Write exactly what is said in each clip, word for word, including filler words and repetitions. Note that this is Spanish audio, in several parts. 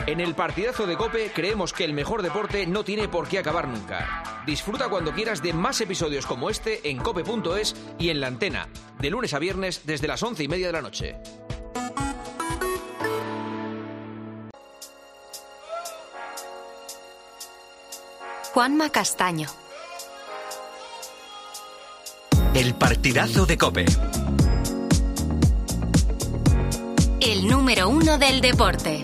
En el partidazo de COPE creemos que el mejor deporte no tiene por qué acabar nunca. Disfruta cuando quieras de más episodios como este en cope punto es y en La Antena, de lunes a viernes desde las once y media de la noche. Juanma Castaño. El partidazo de COPE. El número uno del deporte.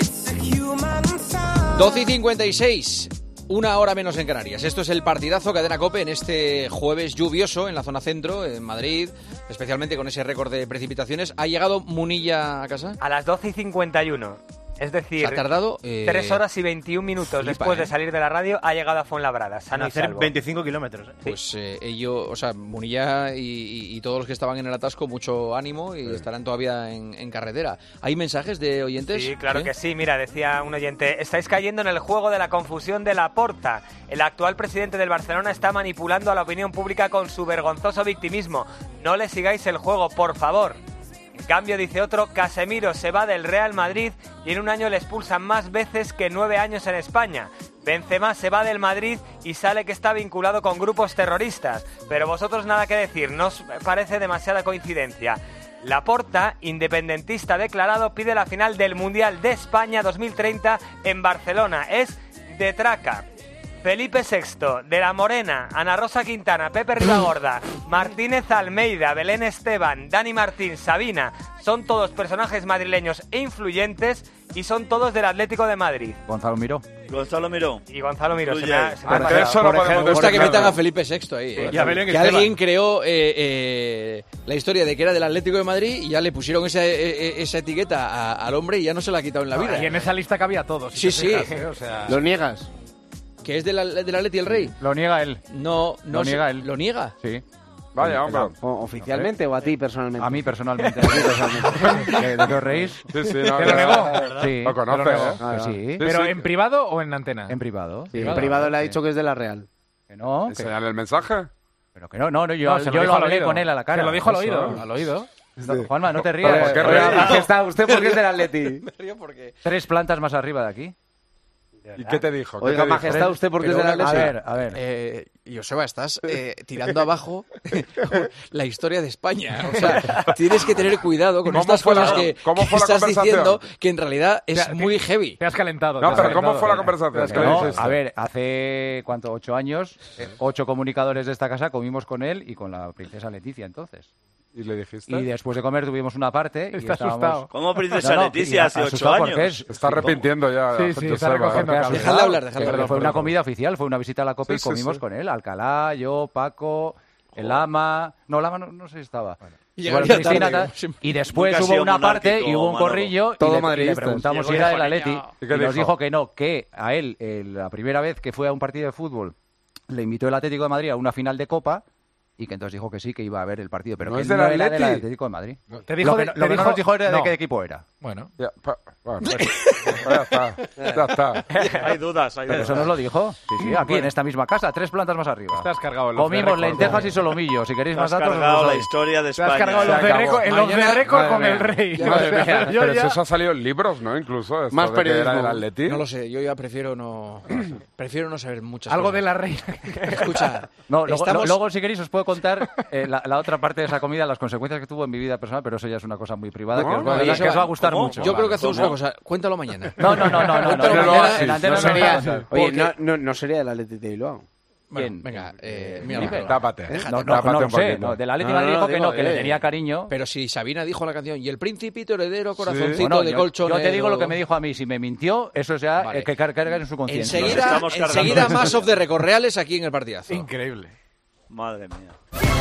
doce y cincuenta y seis, una hora menos en Canarias. Esto es el partidazo Cadena COPE en este jueves lluvioso en la zona centro, en Madrid, especialmente con ese récord de precipitaciones. ¿Ha llegado Munilla a casa? A las doce y cincuenta y uno. Es decir, ha tardado eh, tres horas y veintiún minutos flipa, después eh. de salir de la radio, ha llegado a Fuenlabrada, sano y salvo. veinticinco kilómetros. ¿eh? Pues eh, ellos, o sea, Munilla y, y, y todos los que estaban en el atasco, mucho ánimo y sí. estarán todavía en, en carretera. ¿Hay mensajes de oyentes? Sí, claro ¿Sí? que sí. Mira, decía un oyente, estáis cayendo en el juego de la confusión de Laporta. El actual presidente del Barcelona está manipulando a la opinión pública con su vergonzoso victimismo. No le sigáis el juego, por favor. En cambio, dice otro, Casemiro se va del Real Madrid y en un año le expulsan más veces que nueve años en España. Benzema se va del Madrid y sale que está vinculado con grupos terroristas. Pero vosotros nada que decir, no os parece demasiada coincidencia. Laporta, independentista declarado, pide la final del Mundial de España dos mil treinta en Barcelona. Es de traca. Felipe sexto, De la Morena, Ana Rosa Quintana, Pepe Ribagorda, Martínez Almeida, Belén Esteban, Dani Martín, Sabina, son todos personajes madrileños e influyentes y son todos del Atlético de Madrid. Gonzalo Miró. Gonzalo Miró. Y Gonzalo Miró. Se me ha, se me ah, ha eso no podemos Me gusta que metan a Felipe sexto ahí. Sí, eh. y a Belén que Esteban. alguien creó eh, eh, la historia de que era del Atlético de Madrid y ya le pusieron esa, eh, esa etiqueta a, al hombre y ya no se la ha quitado en la vida. Y en esa lista cabía todos. Sí, si sí. fijas, ¿eh? O sea... ¿Lo niegas? ¿Que es del de Atleti el Rey? Lo niega él. No, no Lo se, niega él. ¿Lo niega? Sí. Vaya, hombre. ¿O ¿Oficialmente o a ti personalmente? A mí personalmente. A mí personalmente. ¿De, de qué os reís? Sí, sí, no, ¿Te lo negó? Sí. Lo conoces, te lo negó. ¿eh? Ah, sí. Sí, ¿Pero sí. en privado o en antena? En privado. Sí, en privado le ha dicho que es de la Real. Que no. Que... ¿Enseñarle el mensaje? Pero que no, no, no yo, No, se yo lo, lo al hablé oído. con él a la cara. Se lo dijo al Eso. oído. Al oído. No, Juanma, no te rías. ¿Por qué Oiga, reír? majestad, ¿usted por qué es del Atleti? Me río porque... Tres plantas más arriba de aquí. ¿Y qué te dijo? ¿Qué Oiga, te dijo? majestad, ¿usted por qué es Pero del una Atleti? A ver, a ver. Eh, Joseba, estás eh, tirando abajo la historia de España. O sea, tienes que tener cuidado con ¿Cómo estas fue la- cosas que, cómo que fue la estás conversación? diciendo que en realidad es Te- muy heavy. Te has calentado. No, te has pero ¿cómo calentado, fue la ¿eh? conversación? Te has ¿Qué le No, dijiste? a ver, hace, ¿cuánto? Ocho años, eh, ocho comunicadores de esta casa comimos con él y con la princesa Leticia entonces. ¿Y le dijiste? Y después de comer tuvimos una parte y Está estábamos... asustado. ¿Cómo princesa No, no, Leticia y hace ocho asustado años? porque es- Se está arrepintiendo ya. Sí, sí, está Joseba. recogiendo porque cable. asustado, Dejadle hablar, dejadle porque hablar, Fue una perdón. comida oficial, fue una visita a la COPE Sí, y sí, comimos sí. con él. Alcalá, yo, Paco, el Ama... No, el Ama no, no sé si estaba. Y Igual llegaría Cristina, tarde, tal. siempre. Y después Nunca ha hubo sido una parte monárquico, y hubo un Manolo. corrillo y Todo le, y le madridista. preguntamos Llegó si era y del dijo, Atleti "Niño". ¿Y y qué nos dijo? dijo que no, que a él, el- la primera vez que fue a un partido de fútbol, le invitó el Atlético de Madrid a una final de Copa y que entonces dijo que sí, que iba a ver el partido, pero ¿No que es él del no era del Atleti? Atlético de Madrid. Te dijo lo que, de- lo te que no dijo- nos dijo era de no. qué equipo era. Bueno. Ya, pa- bueno, pues, pues ya está. Ya está. Hay dudas, hay Pero dudas. eso nos lo dijo. Sí, sí, aquí en esta misma casa, tres plantas más arriba. Estás cargado en los Comimos de récord. lentejas y solomillo. Si queréis Te más has datos, os cargado los la doy. historia de Te has España. cargado Se los de acabó. récord, el los de Mañana- récord Madre con el mía. rey. Ya, O madre sea, mía. yo Pero ya- si eso ha salido en libros, ¿no? Incluso. Esto Más de que era periodismo. del Atleti. No lo sé, yo ya prefiero no... prefiero no saber muchas Algo cosas. de la reina. Escucha, No, luego, estamos... lo- luego, si queréis, os puedo contar eh, la, la otra parte de esa comida, las consecuencias que tuvo en mi vida personal, pero eso ya es una cosa muy privada que, os, va, Oye, que os va a Seba, gustar ¿cómo? mucho. Yo creo que Vale. hacemos ¿Cómo? una cosa. Cuéntalo mañana. No, no, no, no, no, no, Cuéntalo no, mañana. en la antena No no sería, nos vamos a- oye, Porque- no, no, no sería del Atleti de Bilbao. Bueno, ¿Quién? venga, eh, mira, Felipe. Manolo. Tápate. No, no, Tápate no lo un sé. poquito. No, del Atlético No, de Madrid no, dijo que digo, no, que le eh. tenía cariño. Pero si Sabina dijo la canción, y el principito heredero, corazoncito Bueno, de yo, colchonero... yo te digo lo que me dijo a mí. Si me mintió, eso ya Vale. eh, que car- carga en su conciencia. Nos Enseguida, estamos cargando. enseguida más of the record reales aquí en el partidazo. Increíble. Madre mía.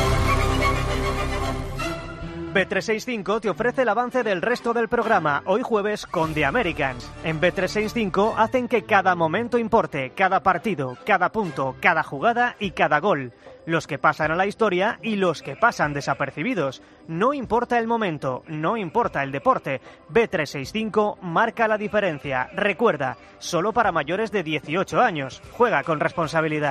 B trescientos sesenta y cinco te ofrece el avance del resto del programa, hoy jueves con The Americans. En B trescientos sesenta y cinco hacen que cada momento importe, cada partido, cada punto, cada jugada y cada gol. Los que pasan a la historia y los que pasan desapercibidos. No importa el momento, no importa el deporte. B trescientos sesenta y cinco marca la diferencia. Recuerda, solo para mayores de dieciocho años. Juega con responsabilidad.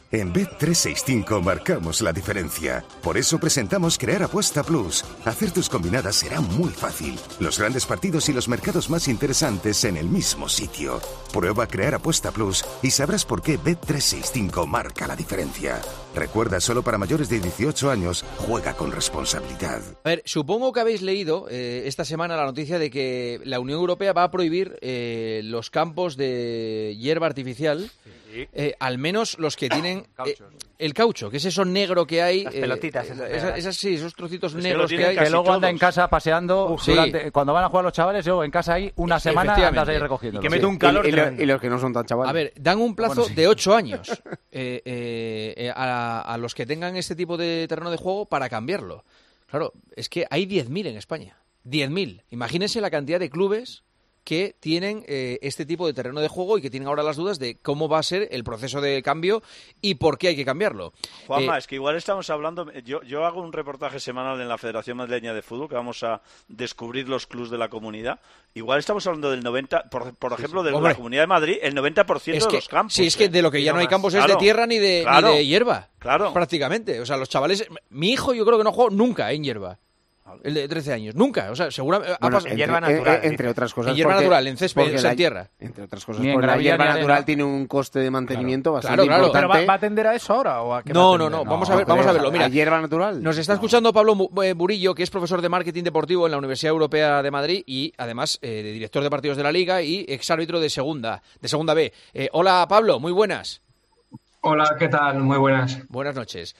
En Bet trescientos sesenta y cinco marcamos la diferencia. Por eso presentamos Crear Apuesta Plus. Hacer tus combinadas será muy fácil. Los grandes partidos y los mercados más interesantes en el mismo sitio. Prueba Crear Apuesta Plus y sabrás por qué Bet trescientos sesenta y cinco marca la diferencia. Recuerda, solo para mayores de dieciocho años, juega con responsabilidad. A ver, supongo que habéis leído eh, esta semana la noticia de que la Unión Europea va a prohibir eh, los campos de hierba artificial. Eh, al menos los que tienen eh, el caucho, que es eso negro que hay. Las eh, pelotitas. eh, esas esa- esas sí, esos trocitos Es negros que, que, hay. que luego anda en casa paseando. Uf, sí. durante- Cuando van a jugar los chavales, yo en casa ahí una semana Efectivamente. andas ahí recogiendo. Y, y lo- y los que no son tan chavales. A ver, dan un plazo Bueno, sí. de ocho años eh, eh, eh, a, a los que tengan este tipo de terreno de juego para cambiarlo. Claro, es que hay diez mil en España. diez mil. Imagínense la cantidad de clubes que tienen eh, este tipo de terreno de juego y que tienen ahora las dudas de cómo va a ser el proceso de cambio y por qué hay que cambiarlo. Juanma, Eh, es que igual estamos hablando... Yo, yo hago un reportaje semanal en la Federación Madrileña de Fútbol, que vamos a descubrir los clubs de la comunidad. Igual estamos hablando del noventa por ciento, por, por ejemplo, de Hombre. la Comunidad de Madrid, el noventa por ciento es de que, los campos. sí, es que ¿eh? de lo que Y ya no hay más. campos es Claro, de tierra ni de, claro, ni de hierba. Claro. Prácticamente. O sea, los chavales... Mi hijo yo creo que no jugó nunca en hierba. El de trece años. Nunca. O sea, seguramente... ha Bueno, pasado- entre, eh, eh, entre otras cosas. En hierba porque- natural, en césped, porque o sea, la- en tierra. Entre otras cosas, Ni en porque la gravilla hierba ni natural arena. tiene un coste de mantenimiento Claro, bastante claro. importante. ¿Pero va, va a atender a eso ahora? ¿O a qué va No, a no, atender? no. Vamos a No, ver, vamos a creo. verlo. Mira, ¿La hierba natural? nos está No. escuchando Pablo Mu- eh, Burillo, que es profesor de marketing deportivo en la Universidad Europea de Madrid y además eh, de director de partidos de la Liga y exárbitro de segunda, de segunda B. Eh, hola, Pablo, muy buenas. Hola, ¿qué tal? Muy buenas. Buenas noches.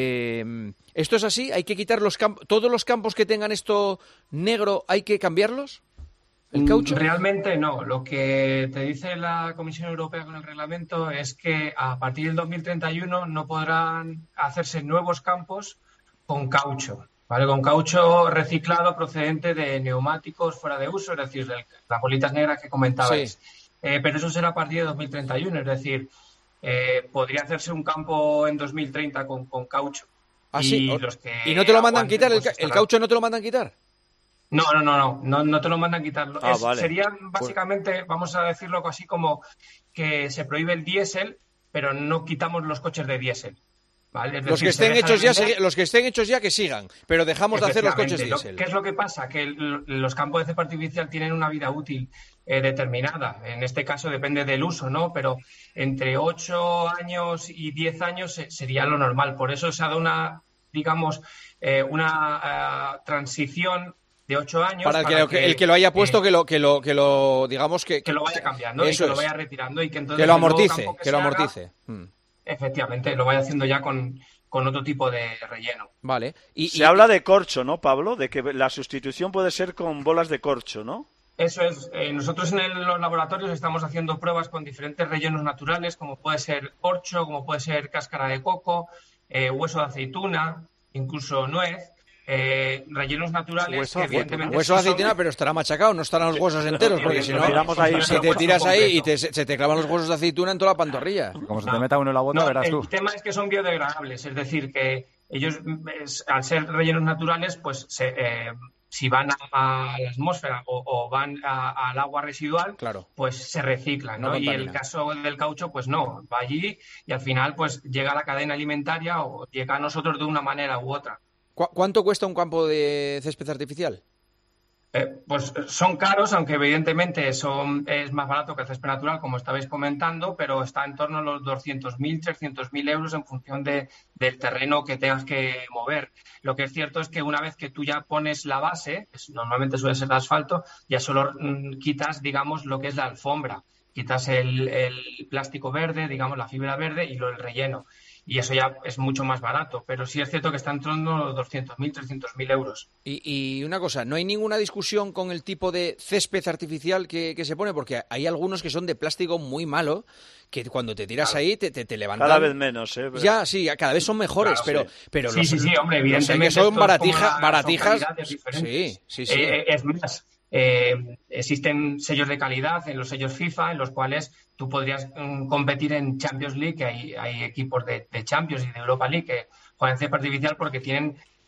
Eh, ¿Esto es así? ¿Hay que quitar los campos? ¿Todos los campos que tengan esto negro hay que cambiarlos? ¿El caucho? Realmente no. Lo que te dice la Comisión Europea con el reglamento es que a partir del dos mil treinta y uno no podrán hacerse nuevos campos con caucho, ¿vale? Con caucho reciclado procedente de neumáticos fuera de uso, es decir, de las bolitas negras que comentabais. Sí. Eh, pero eso será a partir de dos mil treinta y uno, es decir, eh, podría hacerse un campo en dos mil treinta con, con caucho. Ah, sí. Y, O- los que ¿Y no te lo mandan aguanten, quitar? ¿El, pues, ca- el estarán. caucho no te lo mandan quitar? No, no, no, no, no, no te lo mandan quitarlo. Ah, Es- vale. Serían básicamente, vamos a decirlo así como que se prohíbe el diésel, pero no quitamos los coches de diésel. ¿Vale? Es Los decir, que se estén deja de hechos ya, vender- segui- los que estén hechos ya que sigan, pero dejamos de hacer los coches Efectivamente. diésel. Lo- ¿Qué es lo que pasa? Que el- los campos de césped artificial tienen una vida útil eh, determinada. En este caso depende del uso, ¿no? Pero entre ocho años y diez años eh, sería lo normal. Por eso se ha dado una, digamos, eh, una eh, transición de ocho años. Para el que, lo- el que lo haya puesto, eh, que lo, que lo, que lo, digamos que, que lo vaya cambiando y Eso que lo es. vaya retirando y que entonces que lo el nuevo amortice, campo que lo se haga, amortice. Mm. efectivamente, lo vaya haciendo ya con, con otro tipo de relleno. Vale. Y, Se y- habla de corcho, ¿no, Pablo? De que la sustitución puede ser con bolas de corcho, ¿no? Eso es. Eh, nosotros en el- los laboratorios estamos haciendo pruebas con diferentes rellenos naturales, como puede ser corcho, como puede ser cáscara de coco, eh, hueso de aceituna, incluso nuez. Eh, rellenos naturales Hueso, que de- evidentemente hueso de sí son- aceituna, pero estará machacado, no estarán los huesos enteros, porque si no, Tiramos ahí, si te hueso tiras ahí y completo. te, se te clavan los huesos de aceituna en toda la pantorrilla. Como se te meta uno en la bota, No, verás el tú. tema es que son biodegradables, es decir, que ellos, es- al ser rellenos naturales, pues se, eh, si van a, a la atmósfera o, o van a- al agua residual, Claro. pues se reciclan, No ¿no? Y el contaminan. caso del caucho, pues no, va allí y al final pues llega a la cadena alimentaria o llega a nosotros de una manera u otra. ¿Cu- ¿Cuánto cuesta un campo de césped artificial? Eh, pues son caros, aunque evidentemente son, es más barato que el césped natural, como estabais comentando, pero está en torno a los doscientos mil, trescientos mil euros en función de, del terreno que tengas que mover. Lo que es cierto es que una vez que tú ya pones la base, que normalmente suele ser de asfalto, ya solo mm, quitas, digamos, lo que es la alfombra. Quitas el, el plástico verde, digamos, la fibra verde y lo el relleno. Y eso ya es mucho más barato, pero sí es cierto que está en torno a los doscientos mil, trescientos mil euros. Y, y una cosa, ¿no hay ninguna discusión con el tipo de césped artificial que, que se pone? Porque hay algunos que son de plástico muy malo, que cuando te tiras ahí te, te, te levantan. Cada vez menos, ¿eh? Ya, sí, cada vez son mejores, Claro, pero, sí. pero Sí, los, sí, sí, hombre, los hay evidentemente que son esto es baratija- como la- son baratijas. calidades diferentes. Sí, sí, sí. Eh, es más, eh, existen sellos de calidad en los sellos FIFA en los cuales tú podrías mm, competir en Champions League, que hay, hay equipos de, de Champions y de Europa League que juegan en césped artificial porque tienen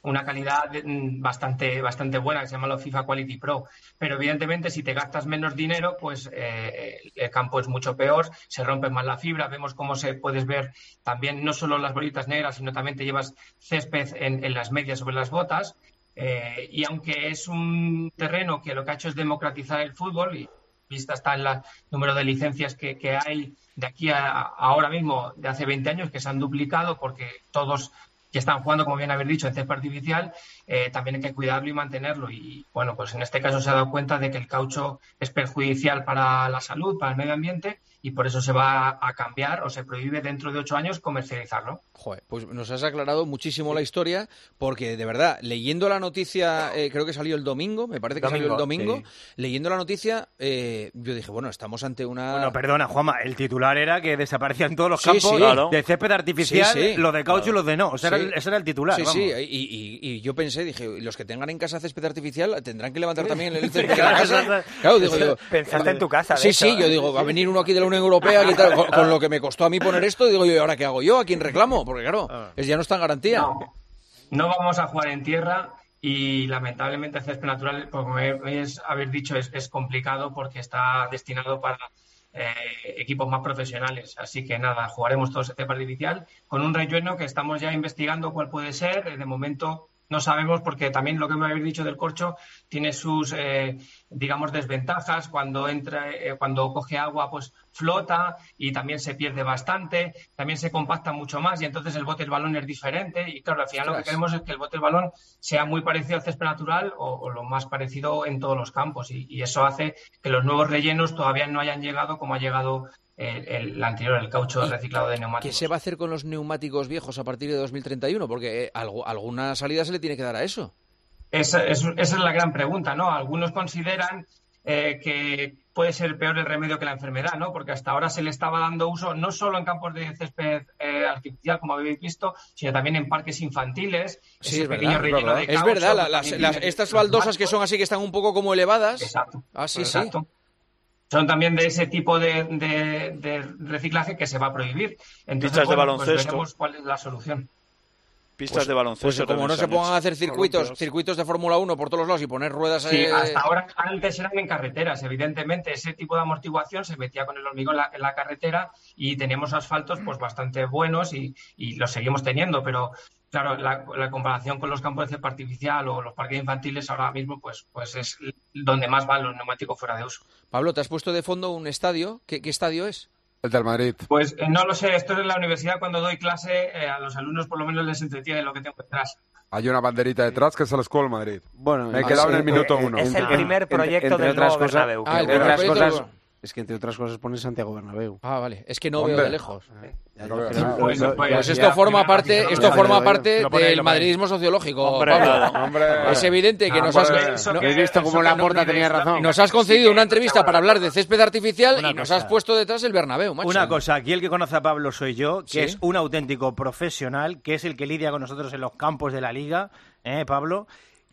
una calidad bastante, bastante buena, que se llama los FIFA Quality Pro. Pero evidentemente si te gastas menos dinero, pues eh, el campo es mucho peor, se rompe más la fibra. Vemos cómo se puedes ver también no solo las bolitas negras, sino también te llevas césped en, en las medias sobre las botas. Eh, y aunque es un terreno que lo que ha hecho es democratizar el fútbol, y vista está el número de licencias que, que hay de aquí a, a ahora mismo, de hace veinte años, que se han duplicado porque todos que están jugando, como bien habéis dicho, en césped artificial, eh, también hay que cuidarlo y mantenerlo. Y bueno, pues en este caso se ha dado cuenta de que el caucho es perjudicial para la salud, para el medio ambiente, y por eso se va a cambiar o se prohíbe dentro de ocho años comercializarlo. Joder, pues nos has aclarado muchísimo la historia, porque de verdad, leyendo la noticia, eh, creo que salió el domingo, me parece que domingo, salió el domingo, sí. Leyendo la noticia, eh, yo dije, bueno, estamos ante una... Bueno, perdona, Juanma, el titular era que desaparecían todos los sí, campos sí, claro. de césped artificial, sí, sí, los de caucho claro. y los de no, o sea, sí. era el, ese era el titular. Sí, vamos. sí, y, y, y yo pensé, dije, los que tengan en casa césped artificial tendrán que levantar también el césped de la casa. Claro, digo, digo, pensaste en tu casa. Sí, hecho. sí, yo digo, va a venir uno aquí de la Unión Europea y tal, con, con lo que me costó a mí poner esto, digo yo, ¿y ahora qué hago yo? ¿A quién reclamo? Porque claro, es, ya no está en garantía. No, no vamos a jugar en tierra y lamentablemente el césped natural, como es, habéis dicho, es, es complicado porque está destinado para eh, equipos más profesionales. Así que nada, jugaremos todos césped artificial con un relleno que estamos ya investigando cuál puede ser. De momento no sabemos, porque también lo que me habéis dicho del corcho tiene sus, eh, digamos, desventajas. Cuando entra, eh, cuando coge agua, pues flota y también se pierde bastante. También se compacta mucho más y entonces el bote del balón es diferente. Y claro, al final lo que queremos es que el bote del balón sea muy parecido al césped natural o, o lo más parecido en todos los campos. Y, y eso hace que los nuevos rellenos todavía no hayan llegado como ha llegado El, el anterior, el caucho reciclado de neumáticos. ¿Qué se va a hacer con los neumáticos viejos a partir de dos mil treinta y uno? Porque eh, algo, alguna salida se le tiene que dar a eso. Esa es, esa es la gran pregunta, ¿no? Algunos consideran eh, que puede ser peor el remedio que la enfermedad, ¿no? Porque hasta ahora se le estaba dando uso no solo en campos de césped eh, artificial, como habéis visto, sino también en parques infantiles. Sí, ese es pequeño verdad, relleno de es caucho, verdad, la, las, las, estas baldosas que son así, que están un poco como elevadas. Exacto. Ah, sí, exacto. sí. Son también de ese tipo de, de, de reciclaje que se va a prohibir. Entonces, Pistas de bueno, baloncesto. Pues veremos cuál es la solución. Pistas Pues, de baloncesto. Pues como no se pongan a hacer circuitos, columpios. circuitos de Fórmula uno por todos los lados y poner ruedas... Sí, eh... hasta ahora, antes eran en carreteras, evidentemente. Ese tipo de amortiguación se metía con el hormigón en la, en la carretera y teníamos asfaltos pues bastante buenos y, y los seguimos teniendo, pero claro, la, la comparación con los campos de césped artificial o los parques infantiles ahora mismo pues, pues es donde más van los neumáticos fuera de uso. Pablo, te has puesto de fondo un estadio. ¿Qué, qué estadio es? El del Madrid. Pues eh, no lo sé, esto es en la universidad. Cuando doy clase, eh, a los alumnos por lo menos les entretiene lo que tengo detrás. Hay una banderita detrás que es el Escuela Madrid. Bueno, me he quedado en el minuto eh, uno. Es el primer proyecto entre del otras nuevo cosas, Bernabéu. Ah, el entre otras proyecto cosas, del- es que entre otras cosas pone Santiago Bernabéu. Ah, vale. Es que no Hombre. veo de lejos. No veo Pero- nada. Pues, lo- pues, Pues ya, esto forma primera parte, partida, esto lo forma veo, parte lo pone ahí, del lo pone ahí. madridismo sociológico, Hombre, Pablo. claro. Hombre. Es evidente que Ah, nos pues has, eso no- que- ¿Has visto eso cómo que la no Porta mide tenía esta- razón? nos has concedido una entrevista para hablar de césped artificial Una y nos cosa. has puesto detrás el Bernabéu, macho. Una cosa, aquí el que conoce a Pablo soy yo, que Sí. es un auténtico profesional, que es el que lidia con nosotros en los campos de la Liga, ¿eh, Pablo?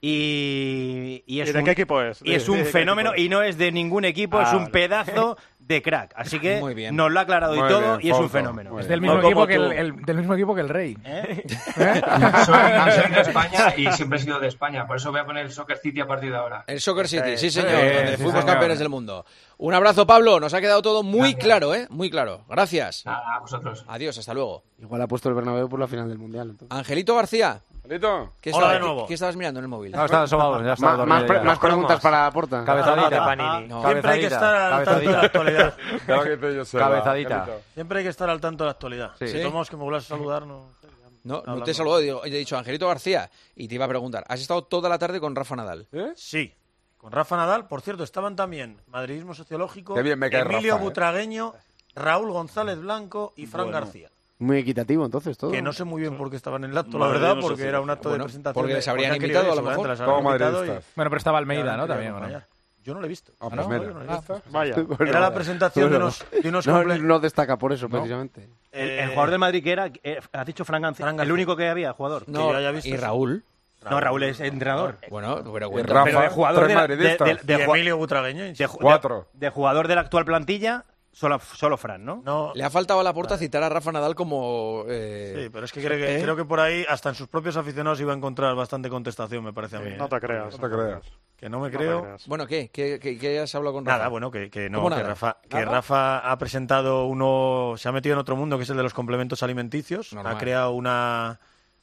Y, y es ¿Y de un, qué equipo es? y es ¿De- un de qué fenómeno equipo es? y no es de ningún equipo, Ah, es un vale. pedazo de crack. Así que Muy bien. nos lo ha aclarado y Muy todo bien, y es un Fausto, fenómeno. muy Es bien. del No como que tú. el, el, del mismo equipo que el Rey. ¿Eh? Soy, soy de España y siempre he sido de España, por eso voy a poner el Soccer City a partir de ahora. El Soccer City, Eh, sí señor, eh, donde sí, fuimos señor. campeones del mundo. Un abrazo, Pablo, nos ha quedado todo muy Gracias. claro, ¿eh? Muy claro. Gracias. Nada, a vosotros. Adiós, hasta luego. Igual ha puesto el Bernabéu por la final del Mundial. Entonces. Angelito García, Angelito. ¿qué, Hola estaba- de nuevo. ¿qué estabas mirando en el móvil? No, está asomado, ya está Ma- dormido más, ya. pre- más preguntas para la Porta. Cabezadita. de Panini. No. Siempre hay que estar al tanto de la actualidad. Claro que te yo sé, Cabezadita. Angelito. Siempre hay que estar al tanto de la actualidad. Sí. Si tomamos que me vuelvas a saludar, no. No, no Hablando. te saludó, digo, he dicho Angelito García y te iba a preguntar, ¿has estado toda la tarde con Rafa Nadal? ¿Eh? Sí. Con Rafa Nadal, por cierto, estaban también Madridismo Sociológico, Qué bien me cae Emilio Rafa, ¿eh? Butragueño, Raúl González Blanco y Fran Bueno. García. Muy equitativo, entonces, todo. Que no sé muy bien por qué estaban en el acto, la Madridismo verdad, porque Sociológico. era un acto Bueno, de presentación. porque de- les habrían han querido invitado, ir, a lo seguramente mejor. les Como habrían invitado y- madridistas. Bueno, pero estaba y Almeida, han ¿no? querido También, ¿o no? acompañar. Yo no lo he visto. Ah, ¿no? pues mira. Yo no lo he visto. Vaya. Era la presentación de unos, de unos no, comple- no destaca por eso, precisamente. El, Eh, el jugador del Madrid que era, eh, has dicho Fran García, Fran García. el único que había, jugador. No, yo haya visto y eso. Raúl. No, Raúl es entrenador. Bueno, pero Y cuenta. Rafa, Pero de jugador tres de la- de- madridistas. de- de y ju- Emilio Butragueño. de, insisto. ju- Cuatro. de- de jugador de la actual plantilla, Solo, solo Fran, ¿no? No. Le ha faltado a Laporta citar a Rafa Nadal como... Eh... Sí, pero es que creo, que ¿Eh? creo que por ahí, hasta en sus propios aficionados, iba a encontrar bastante contestación, me parece a mí. No te creas, no te creas. Que no me No creo. te creas. Bueno, ¿qué? ¿Qué, qué, qué has hablado con Rafa? Nada, bueno, que, que no, ¿Cómo que, nada? Rafa, que ¿Nada? Rafa ha presentado uno, se ha metido en otro mundo que es el de los complementos alimenticios, Normal. ha creado una,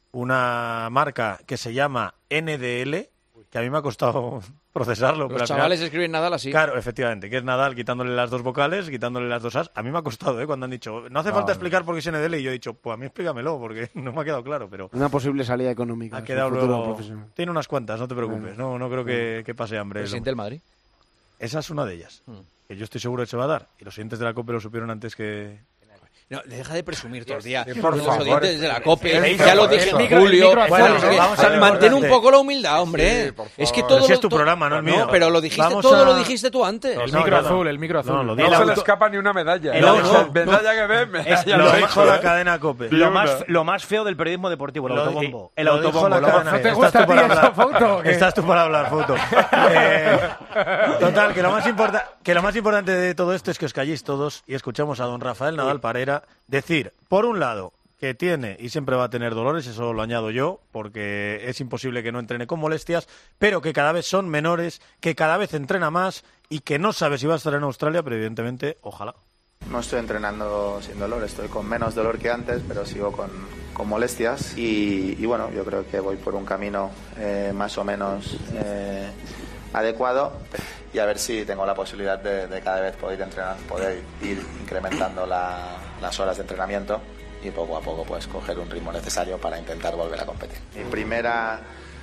una marca que se llama N D L, que a mí me ha costado procesarlo. Los pero al chavales final, escriben Nadal así. Claro, efectivamente, que es Nadal quitándole las dos vocales, quitándole las dos as. A mí me ha costado, ¿eh? Cuando han dicho, no hace No, falta no. explicar por qué es N D L, y yo he dicho, pues a mí explícamelo, porque no me ha quedado claro, pero... Una posible salida económica. Ha su quedado futuro luego... profesional. Tiene unas cuantas, no te preocupes. No, no creo que, que pase hambre. Presidente del Madrid. Esa es una de ellas. Mm. Que yo estoy seguro que se va a dar. Y los oyentes de la COPE lo supieron antes que... No, deja de presumir todo el día. Sí, por los favor. oyentes de la COPE, El ya lo micro, dije el en micro, julio. el micro, Bueno, vamos es que vamos a lo mantén un importante. poco la humildad, hombre. Sí, por es que favor. todo Pero si lo- es tu to- programa, no el No, mío. pero lo dijiste, Vamos todo a- lo dijiste tú antes. No, El micro no, no. azul, el micro azul. No, lo No digo. se auto- le escapa ni una medalla. el No, auto- no, medalla que ve, medalla Lo lo dijo hecho, la ¿eh? cadena COPE. Lo Ni más, una. lo más feo del periodismo deportivo, el Lo autobombo. di- El lo dijo autobombo. la lo más cadena. feo. ¿Te Estás gusta tú a ti para esa hablar. foto o qué? Estás tú para hablar, foto. Eh, total, que lo, más importa, que lo más importante de todo esto es que os calléis todos y escuchamos a don Rafael Nadal Parera decir, por un lado, que tiene y siempre va a tener dolores, eso lo añado yo, porque es imposible que no entrene con molestias, pero que cada vez son menores, que cada vez entrena más y que no sabe si va a estar en Australia, pero evidentemente, ojalá. No estoy entrenando sin dolor, estoy con menos dolor que antes, pero sigo con, con molestias y, y bueno, yo creo que voy por un camino eh, más o menos eh, adecuado y a ver si tengo la posibilidad de, de cada vez poder entrenar, poder ir incrementando la, las horas de entrenamiento y poco a poco pues coger un ritmo necesario para intentar volver a competir. Mi primera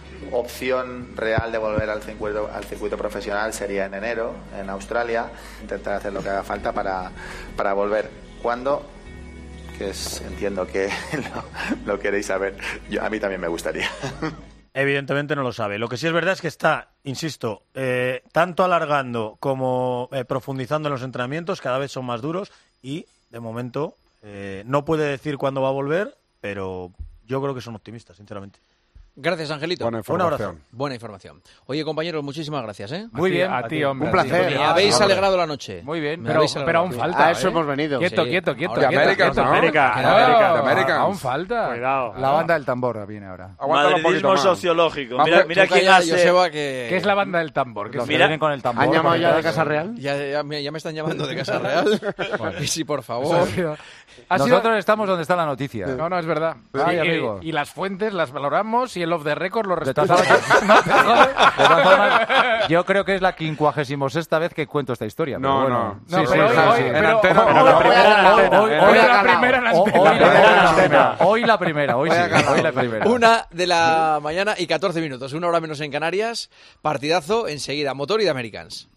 opción real de volver al circuito, al circuito profesional sería en enero, en Australia, intentar hacer lo que haga falta para, para volver. ¿Cuándo? Que es, entiendo que lo, lo queréis saber. Yo, a mí también me gustaría. Evidentemente no lo sabe. Lo que sí es verdad es que está, insisto, eh, tanto alargando como eh, profundizando en los entrenamientos, cada vez son más duros y, de momento, eh, no puede decir cuándo va a volver, pero yo creo que son optimistas, sinceramente. Gracias, Angelito. Buena Un abrazo. información. Buena información. Oye, compañeros, muchísimas gracias, ¿eh? Muy bien. A ti, hombre. Un placer. Me habéis alegrado la noche. Muy bien, Me pero, habéis pero alegrado. aún falta. A eso ¿eh? hemos venido. Quieto, Sí. quieto, quieto. Ahora- quieto, Américas, quieto. ¿no? América, Claro, América, de Américas. Aún falta. Cuidado. La banda del tambor viene ahora. Aguántalo un poquito Madridismo más. sociológico. Vamos, Mira, tú mira quién Calla, hace... Joseba, que... ¿Qué es la banda del tambor? Que Los se que Mira, vienen con el tambor. ¿Han llamado por ya de detrás. Casa Real? Ya, ya, me- ya me están llamando de Casa Real. Y sí, por favor. Ha sido- Nosotros estamos donde está la noticia. No, no, es verdad. Ay, Sí, amigo. y, y las fuentes las valoramos y el off the record lo De todas respetamos. formas, no te jodes. De todas formas, yo creo que es la quincuagésima sexta vez que cuento esta historia. pero No, bueno. no. Sí, No, sí, pero sí, hoy- sí. hoy- En pero- antena. hoy- Pero hoy- la primera en hoy- antena. hoy- En hoy antena. la primera en Hoy- antena. hoy la primera en Hoy- antena. Hoy la primera, hoy sí. Hoy ha Hoy la primera. Una de la mañana y catorce minutos. Una hora menos en Canarias. Partidazo enseguida. Motor y de Americans.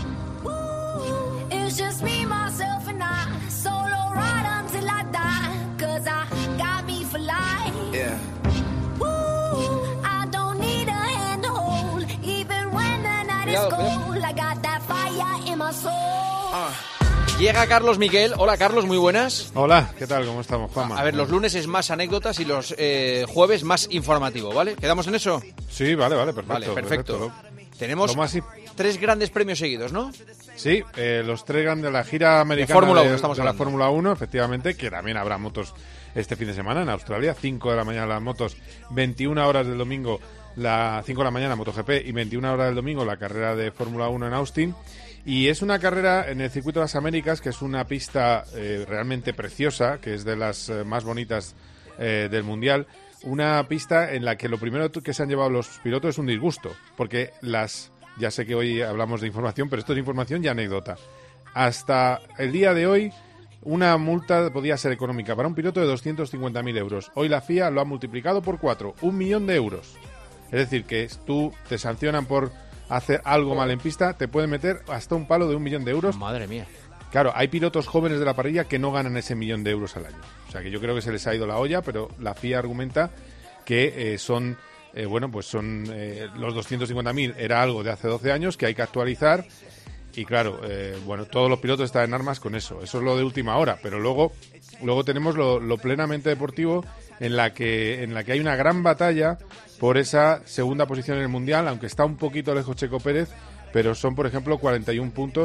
It's just me, myself and I. Solo ride until I die. Cause I got me for life. Yeah. Woo, I don't need a hand to hold. Even when the night is Cuidado, cuidado. cold. I got that fire in my soul. Llega Carlos Miquel. Hola, Carlos, muy buenas. Hola, ¿qué tal? ¿Cómo estamos, Juanma? A ver, los lunes es más anécdotas y los eh, jueves más informativo, ¿vale? ¿Quedamos en eso? Sí, vale, vale, perfecto. Vale, perfecto. Lo- Tenemos lo más i- tres grandes premios seguidos, ¿no? Sí, eh, los tres grandes, la gira americana Fórmula de, uno estamos de la hablando. Fórmula uno, efectivamente, que también habrá motos este fin de semana en Australia, cinco de la mañana las motos, veintiuna horas del domingo, la cinco de la mañana MotoGP y veintiuna horas del domingo la carrera de Fórmula uno en Austin. Y es una carrera en el Circuito de las Américas, que es una pista eh, realmente preciosa, que es de las eh, más bonitas eh, del Mundial. Una pista en la que lo primero que se han llevado los pilotos es un disgusto, porque las... Ya sé que hoy hablamos de información, pero esto es información y anécdota. Hasta el día de hoy, una multa podía ser económica para un piloto de doscientos cincuenta mil euros. Hoy la F I A lo ha multiplicado por cuatro, un millón de euros. Es decir, que tú te sancionan por hacer algo mal en pista, te pueden meter hasta un palo de un millón de euros. Madre mía. Claro, hay pilotos jóvenes de la parrilla que no ganan ese millón de euros al año. O sea que yo creo que se les ha ido la olla, pero la F I A argumenta que eh, son, eh, bueno, pues son eh, los doscientos cincuenta mil era algo de hace doce años que hay que actualizar. Y claro, eh, bueno, todos los pilotos están en armas con eso. Eso es lo de última hora, pero luego, luego tenemos lo, lo plenamente deportivo en la que en la que hay una gran batalla por esa segunda posición en el Mundial, aunque está un poquito lejos Checo Pérez, pero son, por ejemplo, cuarenta y uno puntos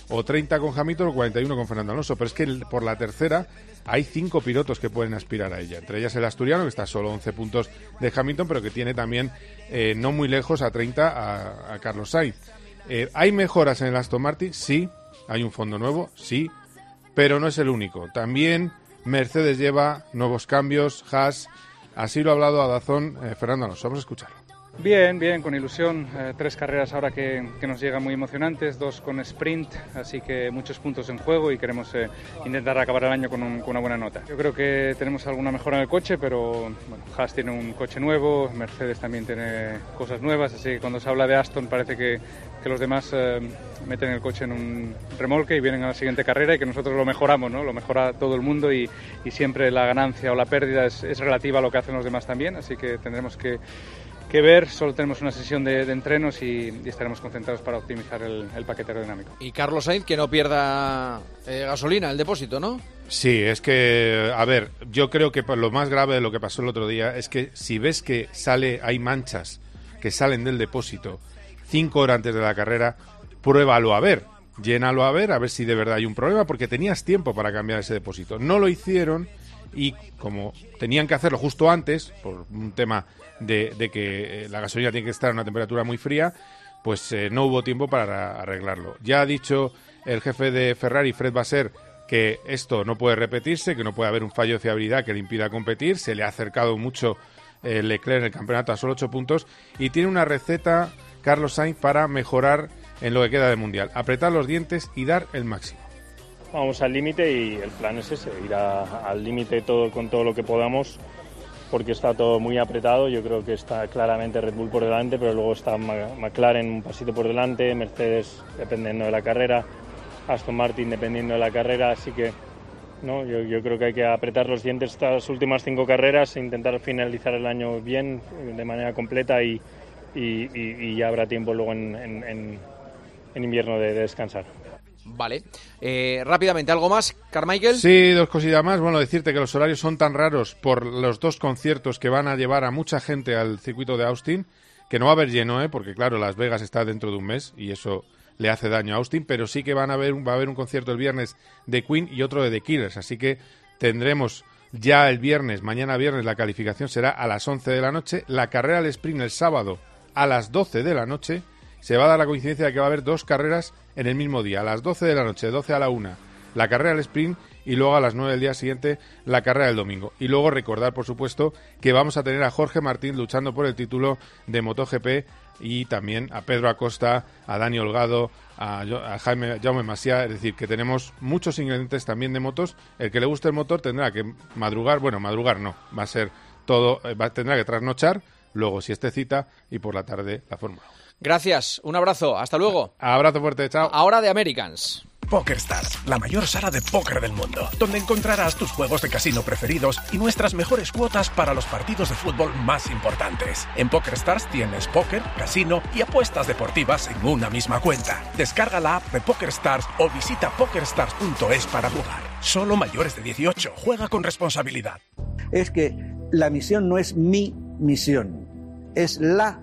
o treinta con Hamilton o cuarenta y uno con Fernando Alonso. Pero es que por la tercera hay cinco pilotos que pueden aspirar a ella. Entre ellas el asturiano, que está a solo once puntos de Hamilton, pero que tiene también eh, no muy lejos a treinta a, a Carlos Sainz. Eh, ¿Hay mejoras en el Aston Martin? Sí. ¿Hay un fondo nuevo? Sí. Pero no es el único. También Mercedes lleva nuevos cambios, Haas. Así lo ha hablado a Dazón eh, Fernando Alonso. Vamos a escucharlo. Bien, bien, con ilusión. Eh, tres carreras ahora que, que nos llegan muy emocionantes, dos con sprint, así que muchos puntos en juego y queremos eh, intentar acabar el año con, un, con una buena nota. Yo creo que tenemos alguna mejora en el coche, pero bueno, Haas tiene un coche nuevo, Mercedes también tiene cosas nuevas, así que cuando se habla de Aston parece que, que los demás eh, meten el coche en un remolque y vienen a la siguiente carrera y que nosotros lo mejoramos, ¿no? Lo mejora todo el mundo y, y siempre la ganancia o la pérdida es, es relativa a lo que hacen los demás también, así que tendremos que que ver, solo tenemos una sesión de, de entrenos y, y estaremos concentrados para optimizar el, el paquete aerodinámico. Y Carlos Sainz, que no pierda eh, gasolina, el depósito, ¿no? Sí, es que, a ver, yo creo que lo más grave de lo que pasó el otro día es que si ves que sale, hay manchas que salen del depósito cinco horas antes de la carrera, pruébalo a ver, llénalo a ver, a ver si de verdad hay un problema, porque tenías tiempo para cambiar ese depósito. No lo hicieron y como tenían que hacerlo justo antes, por un tema de, de que la gasolina tiene que estar a una temperatura muy fría, pues eh, no hubo tiempo para arreglarlo. Ya ha dicho el jefe de Ferrari, Fred Vasseur, que esto no puede repetirse, que no puede haber un fallo de fiabilidad que le impida competir. Se le ha acercado mucho eh, Leclerc en el campeonato a solo ocho puntos y tiene una receta, Carlos Sainz, para mejorar en lo que queda del Mundial. Apretar los dientes y dar el máximo. Vamos al límite y el plan es ese, ir a, al límite todo con todo lo que podamos, porque está todo muy apretado. Yo creo que está claramente Red Bull por delante, pero luego está McLaren un pasito por delante, Mercedes dependiendo de la carrera, Aston Martin dependiendo de la carrera, así que no, yo, yo creo que hay que apretar los dientes estas últimas cinco carreras e intentar finalizar el año bien, de manera completa y, y, y, y ya habrá tiempo luego en, en, en invierno de, de descansar. Vale. Eh, rápidamente, ¿algo más, Carmichael? Sí, dos cositas más. Bueno, decirte que los horarios son tan raros por los dos conciertos que van a llevar a mucha gente al circuito de Austin, que no va a haber lleno, ¿eh? Porque claro, Las Vegas está dentro de un mes y eso le hace daño a Austin, pero sí que van a haber, va a haber un concierto el viernes de Queen y otro de The Killers, así que tendremos ya el viernes, mañana viernes, la calificación será a las once de la noche, la carrera al sprint el sábado a las doce de la noche. Se va a dar la coincidencia de que va a haber dos carreras en el mismo día, a las doce de la noche, de doce a la una, la carrera del sprint y luego a las nueve del día siguiente la carrera del domingo. Y luego recordar, por supuesto, que vamos a tener a Jorge Martín luchando por el título de MotoGP y también a Pedro Acosta, a Dani Holgado, a, a Jaime Jaume Masia, es decir, que tenemos muchos ingredientes también de motos. El que le guste el motor tendrá que madrugar, bueno, madrugar no, va a ser todo, va, tendrá que trasnochar, luego si esté cita y por la tarde la Fórmula uno. Gracias, un abrazo, hasta luego. Abrazo fuerte, chao. Ahora de Americans. PokerStars, la mayor sala de póker del mundo, donde encontrarás tus juegos de casino preferidos y nuestras mejores cuotas para los partidos de fútbol más importantes. En PokerStars tienes póker, casino y apuestas deportivas en una misma cuenta. Descarga la app de PokerStars o visita pokerstars punto es para jugar. Solo mayores de dieciocho. Juega con responsabilidad. Es que la misión no es mi misión, es la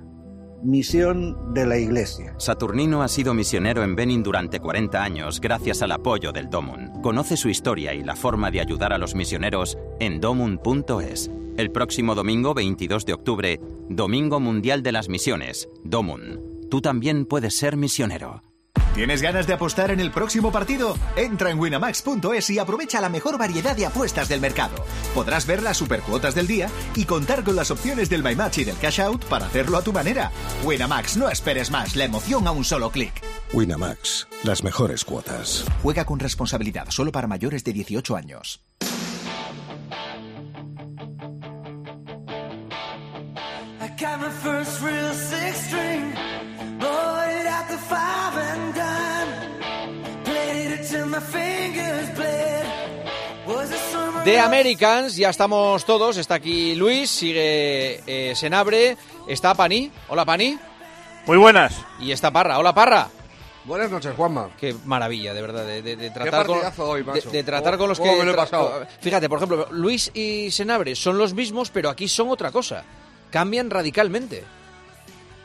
misión de la Iglesia. Saturnino ha sido misionero en Benin durante cuarenta años gracias al apoyo del Domun. Conoce su historia y la forma de ayudar a los misioneros en domun punto es. El próximo domingo veintidós de octubre, Domingo Mundial de las Misiones. Domun. Tú también puedes ser misionero. ¿Tienes ganas de apostar en el próximo partido? Entra en winamax punto es y aprovecha la mejor variedad de apuestas del mercado. Podrás ver las supercuotas del día y contar con las opciones del My Match y del Cash Out para hacerlo a tu manera. Winamax, no esperes más, la emoción a un solo clic. Winamax, las mejores cuotas. Juega con responsabilidad, solo para mayores de dieciocho años. I got my first real six string, bought it at the five and dime, played it till my fingers bled. Was a summer De Americans, ya estamos todos, está aquí Luis, sigue eh, Senabre, está Pani, hola Pani. Muy buenas. Y está Parra, hola Parra. Buenas noches, Juanma. Qué maravilla, de verdad, de, de, de tratar Qué con hoy, macho. de, de tratar ¿Cómo, con los cómo que me lo he tra- pasado? Fíjate, por ejemplo, Luis y Senabre son los mismos, pero aquí son otra cosa. Cambian radicalmente.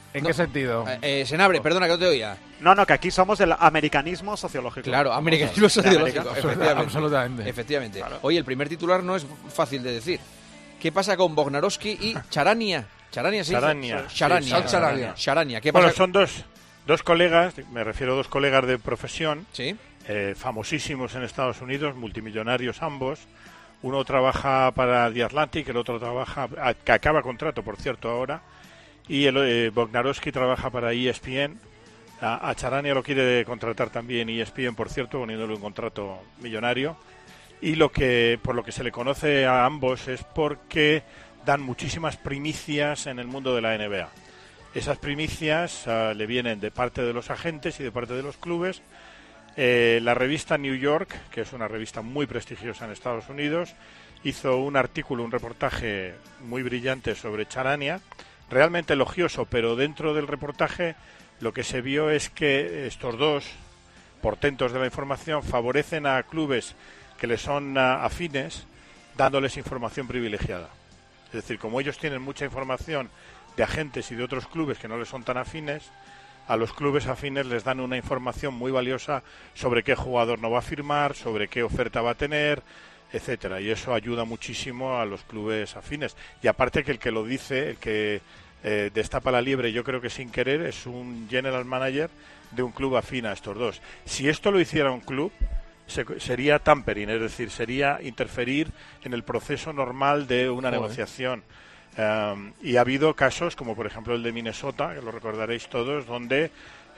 ¿En No. qué sentido? Eh, eh, Senabre, perdona que no te oía. No, no, que aquí somos del americanismo sociológico. Claro, americanismo Somos de sociológico, América. efectivamente. Absolutamente. Efectivamente. Claro. Oye, el primer titular no es fácil de decir. ¿Qué pasa con Bognarowski y Charania? Charania, sí. Charania. Charania. Sí, Charania. Charania. ¿Qué pasa? Bueno, son dos, dos colegas, me refiero a dos colegas de profesión, Sí. eh, famosísimos en Estados Unidos, multimillonarios ambos. Uno trabaja para The Atlantic, el otro trabaja, a- que acaba contrato, por cierto, ahora. Y el eh, Bognarowski trabaja para E S P N. A, a Charania lo quiere contratar también E S P N, por cierto, poniéndole un contrato millonario. Y lo que por lo que se le conoce a ambos es porque dan muchísimas primicias en el mundo de la N B A. Esas primicias uh, le vienen de parte de los agentes y de parte de los clubes. Eh, la revista New York, que es una revista muy prestigiosa en Estados Unidos, hizo un artículo, un reportaje muy brillante sobre Charania, realmente elogioso, pero dentro del reportaje lo que se vio es que estos dos portentos de la información favorecen a clubes que les son uh, afines, dándoles información privilegiada. Es decir, como ellos tienen mucha información de agentes y de otros clubes que no les son tan afines, a los clubes afines les dan una información muy valiosa sobre qué jugador no va a firmar, sobre qué oferta va a tener, etcétera. Y eso ayuda muchísimo a los clubes afines. Y aparte que el que lo dice, el que eh, destapa la liebre, yo creo que sin querer, es un general manager de un club afín a estos dos. Si esto lo hiciera un club, se, sería tampering, es decir, sería interferir en el proceso normal de una Joder. negociación. Um, y ha habido casos, como por ejemplo el de Minnesota, que lo recordaréis todos, donde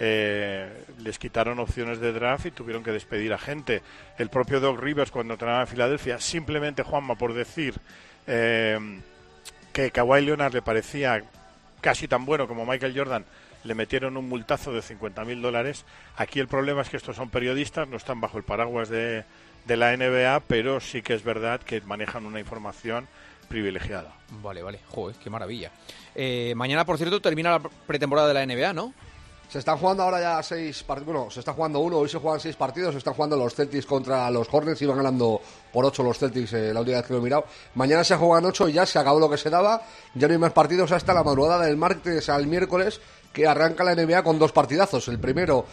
eh, les quitaron opciones de draft y tuvieron que despedir a gente. El propio Doc Rivers, cuando entrenaba en Filadelfia, simplemente, Juanma, por decir eh, que Kawhi Leonard le parecía casi tan bueno como Michael Jordan, le metieron un multazo de cincuenta mil dólares. Aquí el problema es que estos son periodistas, no están bajo el paraguas de, de la N B A, pero sí que es verdad que manejan una información privilegiada. Vale, vale. Joder, qué maravilla. Eh, mañana, por cierto, termina la pretemporada de la N B A, ¿no? Se están jugando ahora ya seis partidos. Bueno, se está jugando uno, hoy se juegan seis partidos. Se están jugando los Celtics contra los Hornets. Iban ganando por ocho los Celtics eh, la última vez que lo he mirado. Mañana se juegan ocho y ya se acabó lo que se daba. Ya no hay más partidos hasta la madrugada del martes al miércoles, que arranca la N B A con dos partidazos. El primero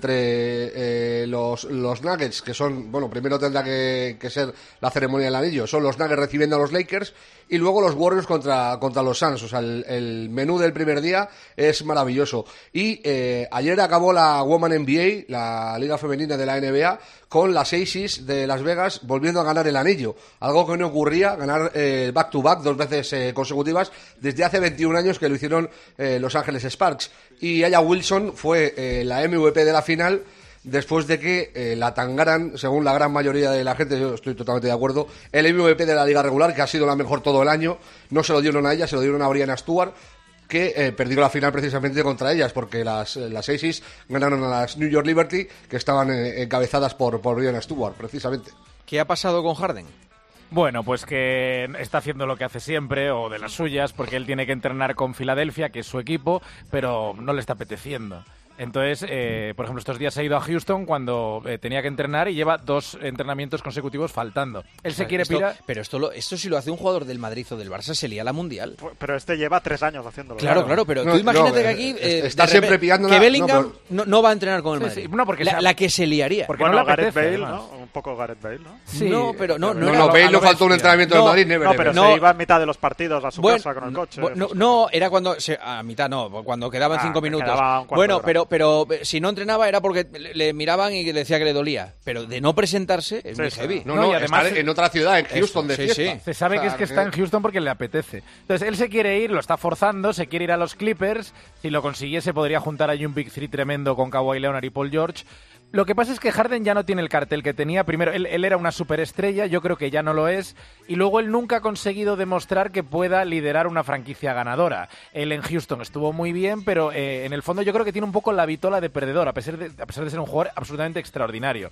entre eh, los, los Nuggets, que son, bueno, primero tendrá que, que ser la ceremonia del anillo. Son los Nuggets recibiendo a los Lakers. Y luego los Warriors contra, contra los Suns. O sea, el, el menú del primer día es maravilloso. Y eh, ayer acabó la Women N B A, la liga femenina de la N B A, con las Aces de Las Vegas volviendo a ganar el anillo. Algo que no ocurría, ganar eh, back to back dos veces eh, consecutivas desde hace veintiún años que lo hicieron eh, Los Ángeles Sparks. Y Aya Wilson fue eh, la M V P de la final, después de que eh, la tangaran, según la gran mayoría de la gente, yo estoy totalmente de acuerdo, el M V P de la liga regular, que ha sido la mejor todo el año. No se lo dieron a ella, se lo dieron a Brianna Stewart, que eh, perdió la final precisamente contra ellas, porque las, eh, las Aces ganaron a las New York Liberty, que estaban eh, encabezadas por, por Brianna Stewart, precisamente. ¿Qué ha pasado con Harden? Bueno, pues que está haciendo lo que hace siempre, o de las suyas, porque él tiene que entrenar con Filadelfia, que es su equipo, pero no le está apeteciendo. Entonces, eh, por ejemplo, estos días se ha ido a Houston cuando eh, tenía que entrenar y lleva dos entrenamientos consecutivos faltando. Él se quiere esto, pirar... Pero esto, lo, esto si lo hace un jugador del Madrid o del Barça se lía la Mundial. Pero este lleva tres años haciéndolo. Claro, claro, pero No, tú imagínate no, que aquí... eh, eh, está de siempre repente, pillándola, que Bellingham no, no, no va a entrenar con el Sí, Madrid. sí, no, porque la, se ha- la que se liaría. Porque Bueno, no le Gareth apetece, Bale, además. ¿no? Un poco Gareth Bale, ¿no? Sí, no, pero no... No, no, no, era lo- Bale a no lo faltó un bestia. entrenamiento No, del Madrid, never, No, pero never. se iba en mitad de los partidos a su Bueno, casa con el coche. bu- no, no, era cuando... Se, a mitad no, cuando quedaban Ah, cinco que minutos. quedaba un cuarto Bueno, de hora. pero, pero eh, si no entrenaba era porque le, le miraban y decía que le dolía. Pero de no presentarse es Sí, muy sí. heavy. No, No, no, y además- está en otra ciudad, en Houston, de sí, fiesta. sí. Se sabe O que sea, es que está en Houston porque le apetece. Entonces, él se quiere ir, lo está forzando, se quiere ir a los Clippers. Si lo consiguiese, podría juntar ahí un Big Three tremendo con Kawhi Leonard y Paul George. Lo que pasa es que Harden ya no tiene el cartel que tenía. Primero, él, él era una superestrella, yo creo que ya no lo es. Y luego él nunca ha conseguido demostrar que pueda liderar una franquicia ganadora. Él en Houston estuvo muy bien, pero eh, en el fondo yo creo que tiene un poco la vitola de perdedor, a pesar de, a pesar de ser un jugador absolutamente extraordinario.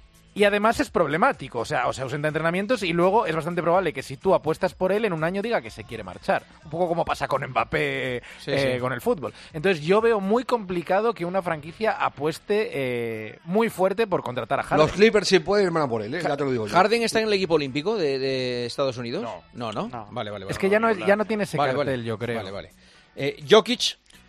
Y además es problemático, o sea, o sea, ausenta entrenamientos y luego es bastante probable que si tú apuestas por él en un año diga que se quiere marchar. Un poco como pasa con Mbappé Sí, eh, sí. con el fútbol. Entonces yo veo muy complicado que una franquicia apueste eh, muy fuerte por contratar a Harden. Los Clippers sí pueden ir van a por él, ¿eh? Ya te lo digo yo. ¿Harden está en el equipo olímpico de, de Estados Unidos? No. No, ¿no? No. Vale, vale, vale. Es que ya no, ya no tiene ese Vale, cartel, vale. yo creo. Vale, vale. Eh, Jokic,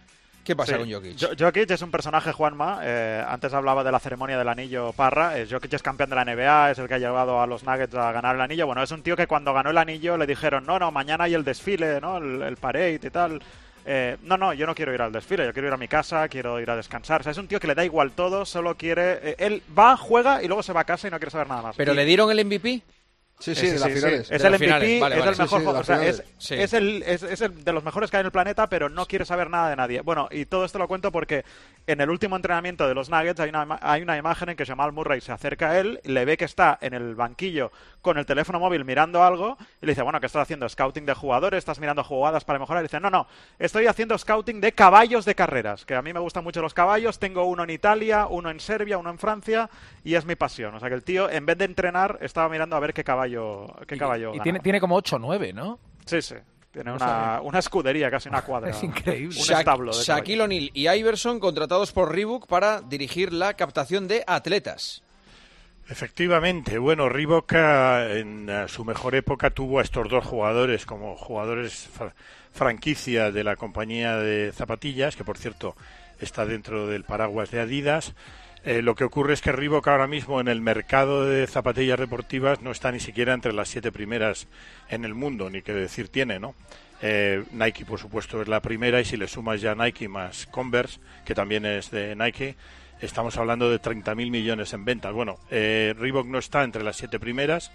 ¿Qué pasa Sí. con Jokic? Jo- Jokic es un personaje, Juanma. Eh, antes hablaba de la ceremonia del anillo Parra. Eh, Jokic es campeón de la N B A, es el que ha llevado a los Nuggets a ganar el anillo. Bueno, es un tío que cuando ganó el anillo le dijeron, no, no, mañana hay el desfile, ¿no? El, el parade y tal. Eh, no, no, yo no quiero ir al desfile, yo quiero ir a mi casa, quiero ir a descansar. O sea, es un tío que le da igual todo, solo quiere... eh, él va, juega y luego se va a casa y no quiere saber nada más. ¿Pero Y- le dieron el M V P? Sí, sí, de las finales. Es De el las M V P, finales, vale, es vale. el mejor, Sí, sí, de o las sea, finales. es, Sí. es el, es, es el de los mejores que hay en el planeta, pero no quiere saber nada de nadie. Bueno, y todo esto lo cuento porque en el último entrenamiento de los Nuggets hay una, ima- hay una imagen en que Jamal Murray se acerca a él, le ve que está en el banquillo con el teléfono móvil mirando algo y le dice, bueno, ¿qué estás haciendo? ¿Scouting de jugadores? ¿Estás mirando jugadas para mejorar? Y dice, no, no, estoy haciendo scouting de caballos de carreras, que a mí me gustan mucho los caballos, tengo uno en Italia, uno en Serbia, uno en Francia y es mi pasión. O sea que el tío, en vez de entrenar, estaba mirando a ver qué caballo, qué caballo Y ganaba. tiene, tiene como ocho o nueve, ¿no? Sí, sí. Tiene No una, sabía. una escudería, casi una cuadra. Es increíble. Un Sha- establo de Shaquille O'Neal y Iverson contratados por Reebok para dirigir la captación de atletas. Efectivamente, bueno, Reebok eh, en eh, su mejor época tuvo a estos dos jugadores como jugadores fra- franquicia de la compañía de zapatillas, que por cierto está dentro del paraguas de Adidas. Eh, lo que ocurre es que Reebok ahora mismo en el mercado de zapatillas deportivas no está ni siquiera entre las siete primeras en el mundo, ni qué decir tiene, ¿no? Eh, Nike, por supuesto, es la primera y si le sumas ya Nike más Converse, que también es de Nike, estamos hablando de treinta mil millones en ventas. Bueno, eh, Reebok no está entre las siete primeras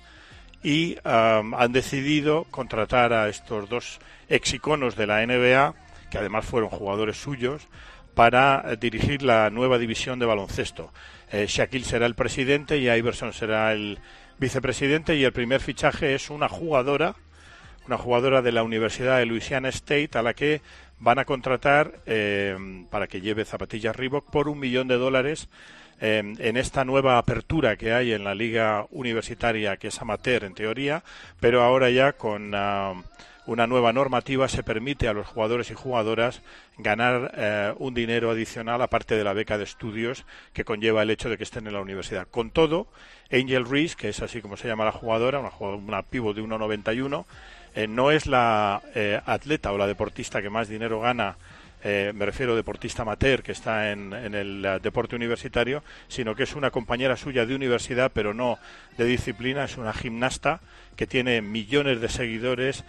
y um, han decidido contratar a estos dos ex iconos de la N B A, que además fueron jugadores suyos, para eh, dirigir la nueva división de baloncesto. Eh, Shaquille será el presidente y Iverson será el vicepresidente y el primer fichaje es una jugadora, una jugadora de la Universidad de Louisiana State a la que van a contratar eh, para que lleve zapatillas Reebok por un millón de dólares eh, en esta nueva apertura que hay en la liga universitaria, que es amateur en teoría, pero ahora ya con uh, una nueva normativa se permite a los jugadores y jugadoras ganar eh, un dinero adicional aparte de la beca de estudios que conlleva el hecho de que estén en la universidad. Con todo, Angel Reese, que es así como se llama la jugadora, una, jugadora, una pívot de uno noventa y uno, eh, no es la eh, atleta o la deportista que más dinero gana, eh, me refiero a deportista amateur que está en, en el uh, deporte universitario, sino que es una compañera suya de universidad, pero no de disciplina, es una gimnasta que tiene millones de seguidores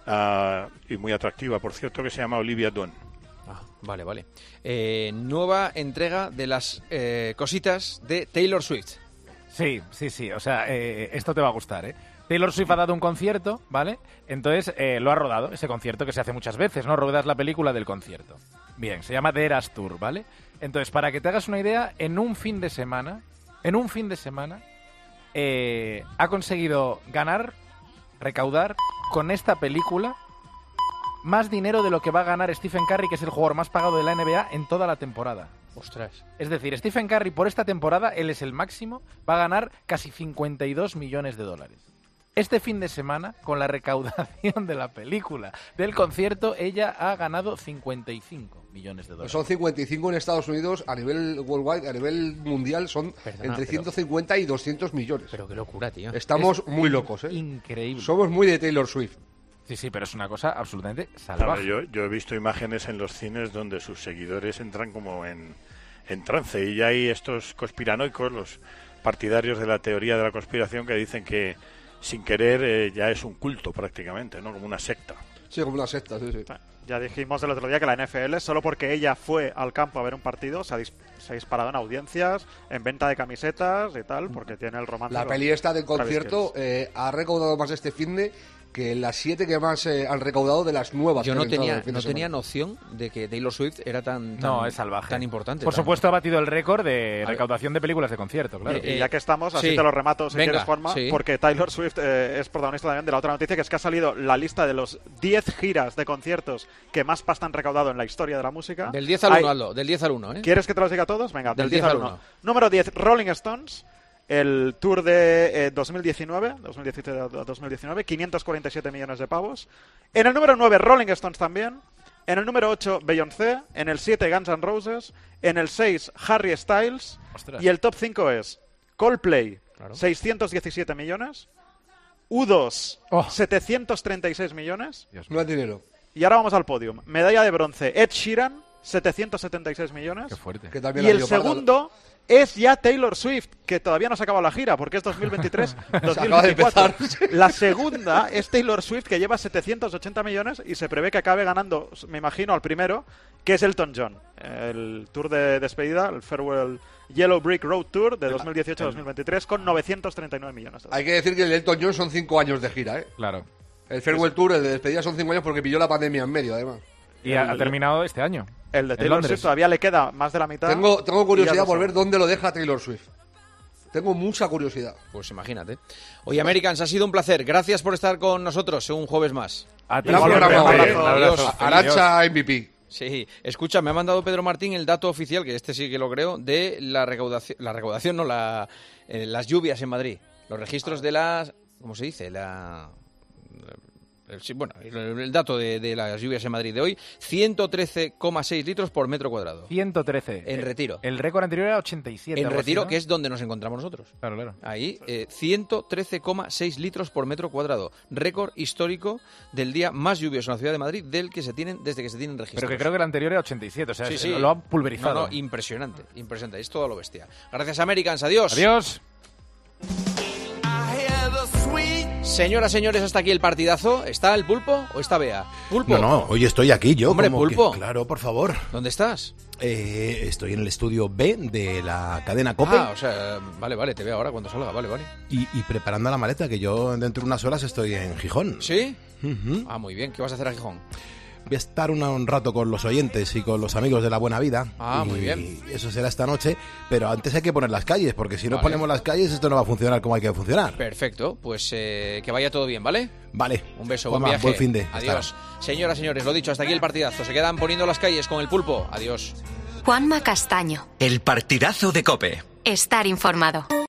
uh, y muy atractiva, por cierto, que se llama Olivia Dunn. Ah, vale, vale. Eh, nueva entrega de las eh, cositas de Taylor Swift. Sí, sí, sí. O sea, eh, esto te va a gustar, ¿eh? Taylor Swift ha dado un concierto, ¿vale? Entonces eh, lo ha rodado, ese concierto que se hace muchas veces, ¿no? Ruedas la película del concierto. Bien, se llama The Eras Tour, ¿vale? Entonces, para que te hagas una idea, en un fin de semana, en un fin de semana, eh, ha conseguido ganar, recaudar con esta película más dinero de lo que va a ganar Stephen Curry, que es el jugador más pagado de la N B A en toda la temporada. Ostras. Es decir, Stephen Curry por esta temporada, él es el máximo, va a ganar casi cincuenta y dos millones de dólares. Este fin de semana, con la recaudación de la película, del concierto, ella ha ganado cincuenta y cinco millones de dólares. Son cincuenta y cinco en Estados Unidos, a nivel worldwide, a nivel mundial son Perdona, entre pero- ciento cincuenta y doscientos millones. Pero qué locura, tío. Estamos Es muy locos, ¿eh? Increíble. Somos muy de Taylor Swift. Sí, sí, pero es una cosa absolutamente Claro, salvaje. yo, yo he visto imágenes en los cines donde sus seguidores entran como en, en trance y ya hay estos conspiranoicos, los partidarios de la teoría de la conspiración, que dicen que sin querer eh, ya es un culto prácticamente, ¿no? Como una secta. Sí, como una secta, sí, sí. Ya dijimos el otro día que la N F L, solo porque ella fue al campo a ver un partido, se ha, dis- se ha disparado en audiencias, en venta de camisetas y tal, porque tiene el romance. La con peli esta del Travis concierto Kelce. eh, ha recaudado más este fin de que las siete que más eh, han recaudado de las nuevas. Yo que no han entrado tenía, el fin no de tenía semana. noción de que Taylor Swift era tan, tan, No, es salvaje. tan importante. Por tan- supuesto, ha batido el récord de recaudación de películas de concierto, claro. Y ya que estamos, así sí. te lo remato si Venga, quieres, Juanma, sí. porque Taylor Swift eh, es protagonista también de la otra noticia, que es que ha salido la lista de los diez giras de conciertos que más pasta han recaudado en la historia de la música. Del diez al Hay- uno, Aldo, del diez al uno, ¿eh? ¿Quieres que te los diga todos? Venga, del, Del diez al uno. Número diez, Rolling Stones. El tour de eh, dos mil diecinueve, dos mil diecisiete a dos mil diecinueve, quinientos cuarenta y siete millones de pavos. En el número nueve, Rolling Stones también. En el número ocho, Beyoncé. En el siete, Guns N' Roses. En el seis, Harry Styles. Ostras. Y el top cinco es Coldplay, Claro. seiscientos diecisiete millones. U dos, Oh. setecientos treinta y seis millones. No hay dinero. Y ahora vamos al podium. Medalla de bronce, Ed Sheeran, setecientos setenta y seis millones. Qué fuerte. Que también Y la el dio para- segundo es ya Taylor Swift, que todavía no se ha acabado la gira, porque es dos mil veintitrés dos mil acaba de veinticuatro. empezar. La segunda es Taylor Swift, que lleva setecientos ochenta millones y se prevé que acabe ganando, me imagino, al primero, que es Elton John. El tour de despedida, el Farewell Yellow Brick Road Tour de dos mil dieciocho dos mil veintitrés, con novecientos treinta y nueve millones. Hay que decir que el Elton John son cinco años de gira, ¿eh? Claro. El Farewell Tour, el de despedida, son cinco años porque pilló la pandemia en medio, además. Y ha, ha terminado este año. El de en Taylor Londres. Swift todavía le queda más de la mitad. Tengo, tengo y ya curiosidad lo por sabe. ver dónde lo deja Taylor Swift. Tengo mucha curiosidad. Pues imagínate. Oye, Americans, ha sido un placer. Gracias por estar con nosotros un jueves más. A ti, Gran siempre, programa, hombre. ¿eh? Un abrazo. Adiós. Aracha M V P. Sí, escucha, me ha mandado Pedro Martín el dato oficial, que este sí que lo creo, de la recaudación, la recaudación, no, la, eh, las lluvias en Madrid. Los registros de las, ¿cómo se dice? La... el- sí, bueno, el, el dato de, de las lluvias en Madrid de hoy, ciento trece coma seis litros por metro cuadrado. ciento trece. En Retiro. El récord anterior era ochenta y siete. En algo así, Retiro, ¿no? que es donde nos encontramos nosotros. Claro, claro. Ahí, eh, ciento trece coma seis litros por metro cuadrado. Récord histórico del día más lluvioso en la ciudad de Madrid del que se tienen desde que se tienen registros. Pero que creo que el anterior era ochenta y siete, o sea, Sí, se- sí. lo han pulverizado. No, no, impresionante, impresionante. Es todo lo bestia. Gracias, Americans. Adiós. Adiós. Señoras, señores, hasta aquí el partidazo. ¿Está el Pulpo o está Bea? Pulpo. No, no, hoy estoy aquí yo. Hombre, como que- Pulpo. claro, por favor. ¿Dónde estás? Eh, estoy en el estudio B de la cadena COPE Ah, o sea, vale, vale, te veo ahora cuando salga, vale, vale. y, y preparando la maleta, que yo dentro de unas horas estoy en Gijón. ¿Sí? Ujú. Ah, muy bien. ¿Qué vas a hacer a Gijón? Voy a estar una- un rato con los oyentes y con los amigos de la buena vida. Ah, y muy bien. Eso será esta noche, pero antes hay que poner las calles, porque si no Vale. ponemos las calles esto no va a funcionar como hay que funcionar. Perfecto, pues eh, que vaya todo bien, ¿vale? Vale. Un beso, Juanma, buen viaje. buen fin de. Hasta Adiós. Señoras, señores, lo dicho, hasta aquí el partidazo. Se quedan poniendo las calles con el Pulpo. Adiós. Juanma Castaño. El partidazo de COPE. Estar informado.